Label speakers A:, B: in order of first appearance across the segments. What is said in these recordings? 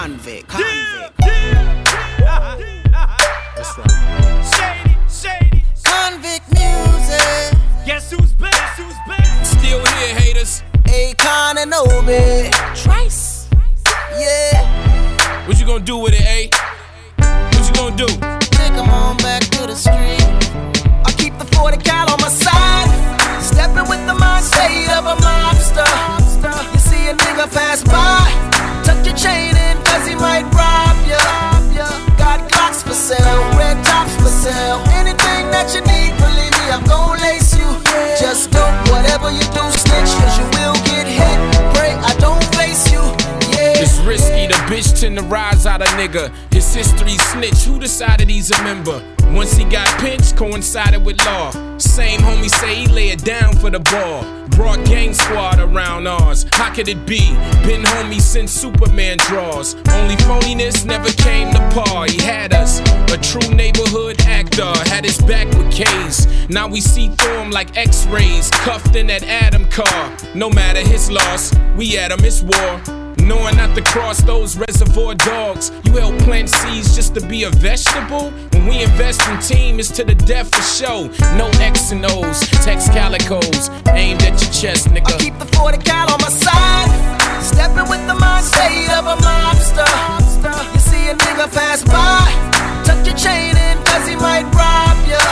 A: Convict.
B: That's right.
C: Shady.
A: Convict music.
C: Guess who's back?
B: Still here, haters.
A: Akon and Obi. Trice. Yeah.
B: What you gonna do with it, eh? What you gonna do?
A: Take 'em on back to the street. I keep the 40 cal on my side. Stepping with the mindset of a mobster. You see a nigga pass by, tuck your chain in cause he might rob ya. Got Glocks for sale, red tops for sale. Anything that you need, believe me, I'm gon' lace you. Just don't, whatever you do, snitch, cause you will get hit. Pray I don't face you, yeah.
B: It's risky, the bitch tend to rise out a nigga. His history snitch, who decided he's a member? Once he got pinched, coincided with law. Same homie say he lay it down for the ball. Brought gang squad around ours. How could it be? Been homie since Superman draws. Only phoniness never came to par. He had us, a true neighborhood actor. Had his back with K's. Now we see through him like X-rays. Cuffed in that Adam car. No matter his loss, we at him, it's war. Knowing not to cross those reservoir dogs. You help plant seeds just to be a vegetable? When we invest in team, it's to the death for show. No X and O's, text calicos, aimed at your chest, nigga.
A: I keep the 40 cal on my side. Stepping with the mindset of a mobster. You see a nigga pass by, tuck your chain in cause he might rob ya.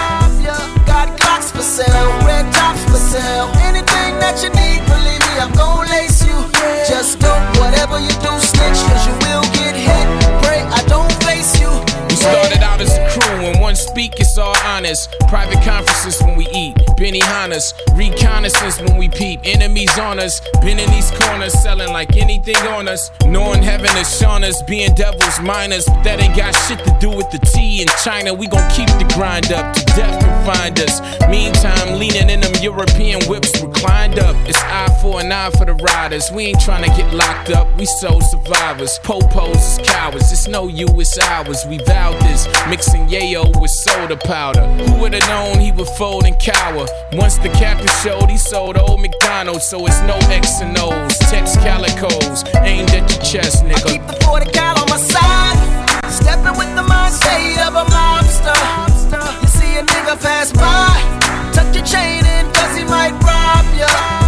A: Got Glocks for sale, red tops for sale. Anything that you need, believe me, I'm gon' lace you. Just don't, whatever you do, snitch, cause you will get hit. Pray I don't face you.
B: We started out as a crew, when one speak, it's all honest. Private conferences when we eat, Benihana's. Reconnaissance when we peep, enemies on us. Been in these corners, selling like anything on us. Knowing heaven is shown us, being devils minors. But that ain't got shit to do with the tea in China. We gon' keep the grind up, to death can find us. Meantime, leaning in them European whips, reclined up. It's eye for an eye for the riders. We ain't tryna get locked up, we soul survivors. Popos is cowards, it's no you, it's ours. We vowed this, mixing yayo with soda powder. Who would've known he would fold and cower? Once the captain showed, he sold old McDonald's. So it's no X and O's, text calicos, aimed at your chest, nigga.
A: I keep the 40 cal on my side. Stepping with the mindset of a mobster. You see a nigga pass by, tuck your chain in cause he might rob ya.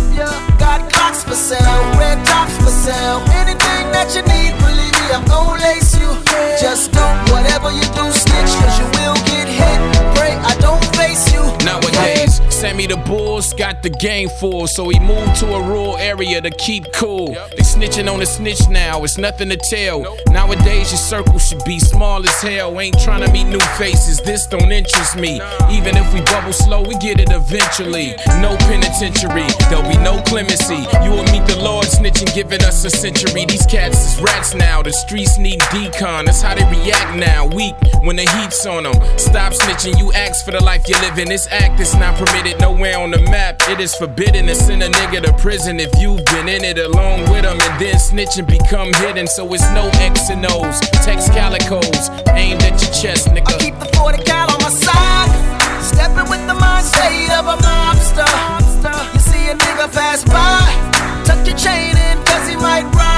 A: Got Glocks for sale, red tops for sale. Anything that you need, believe me, I'm gon' lace you. Just don't, whatever you do, snitch, cause you will get hit. Pray I don't face you.
B: Nowadays, Sammy the Bulls got the game full, so he moved to a rural area to keep cool. They snitching on the snitch now, it's nothing to tell. Nowadays your circle should be small as hell. Ain't trying to meet new faces, this don't interest me. Even if we bubble slow, we get it eventually. No penitentiary, there'll be no clemency. You will meet the Lord snitching, giving us a century. These cats is rats now, the streets need decon. That's how they react now, weak when the heat's on them. Stop snitching, you ask for the life you live in. This act is not permitted nowhere on the map. It is forbidden to send a nigga to prison if you've been in it along with him. And then snitching become hidden, so it's no X and O's, text calicos, aimed at your chest, nigga.
A: I keep the 40 cal on my side. Stepping with the mindset of a mobster. You see a nigga pass by, tuck your chain in cause he might rob